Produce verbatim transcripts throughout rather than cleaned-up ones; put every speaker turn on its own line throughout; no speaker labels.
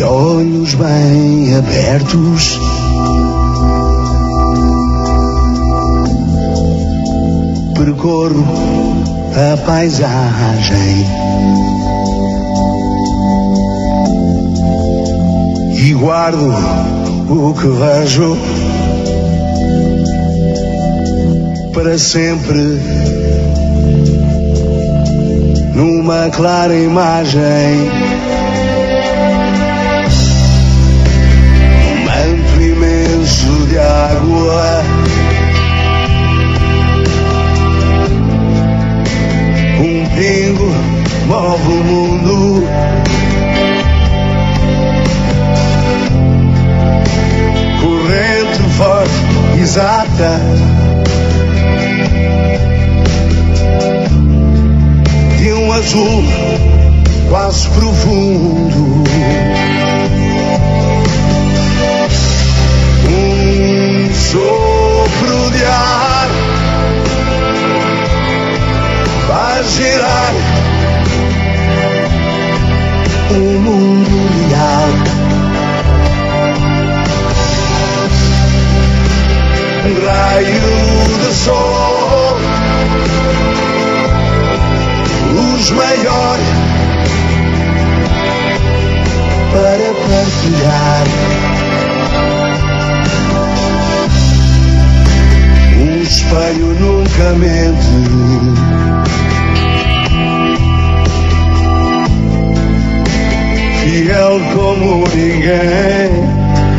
e olhos bem abertos. Percorro a paisagem e guardo o que vejo para sempre numa clara imagem. Um manto imenso de água, um pingo move o mundo. Corrente forte, exata, de um azul quase profundo. Um sopro de ar faz girar o mundo real. Um raio de sol, luz maior para partilhar. Um espelho nunca mente, fiel como ninguém.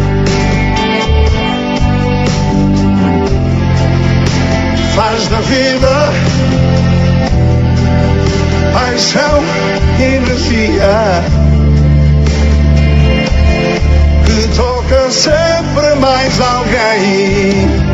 Faz da vida paixão e energia que toca sempre mais alguém.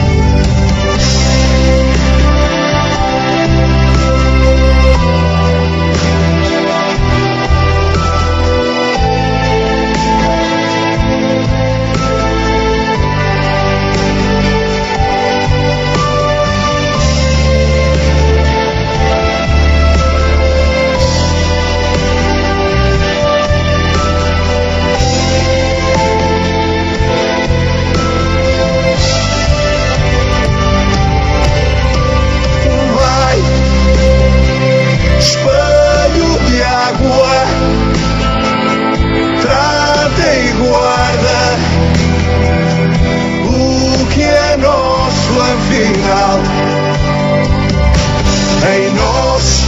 Em nós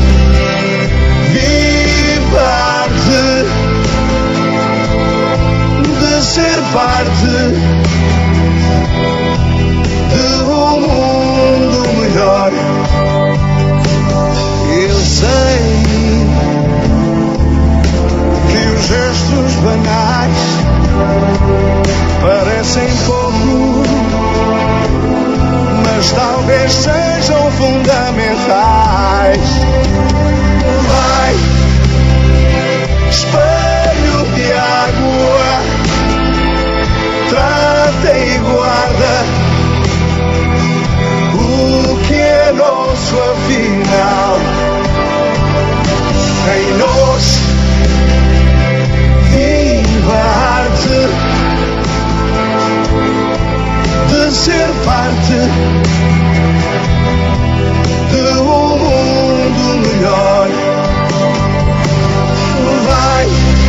vive a arte de ser parte de um mundo melhor. Eu sei que os gestos banais parecem pouco, mas talvez sejam fundamentais. Vai, espelho de água, trata e guarda o que é nosso afinal. Em nós vive a arte de ser parte de um mundo melhor. Vai,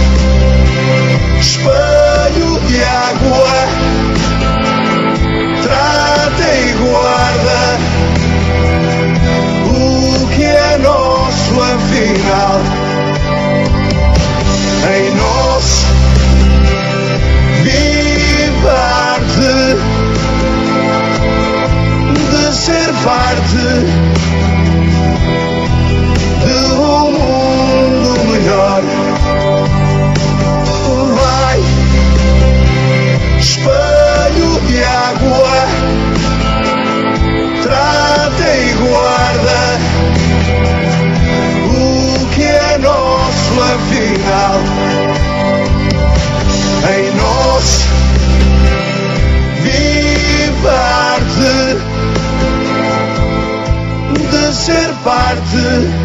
espelho de água, trata e guarda o que é nosso afinal. Em nós vive a arte de ser parte de um mundo melhor. Vai, espelho de água, trata e guarda o que é nosso afinal. Em nós vive a arte de ser parte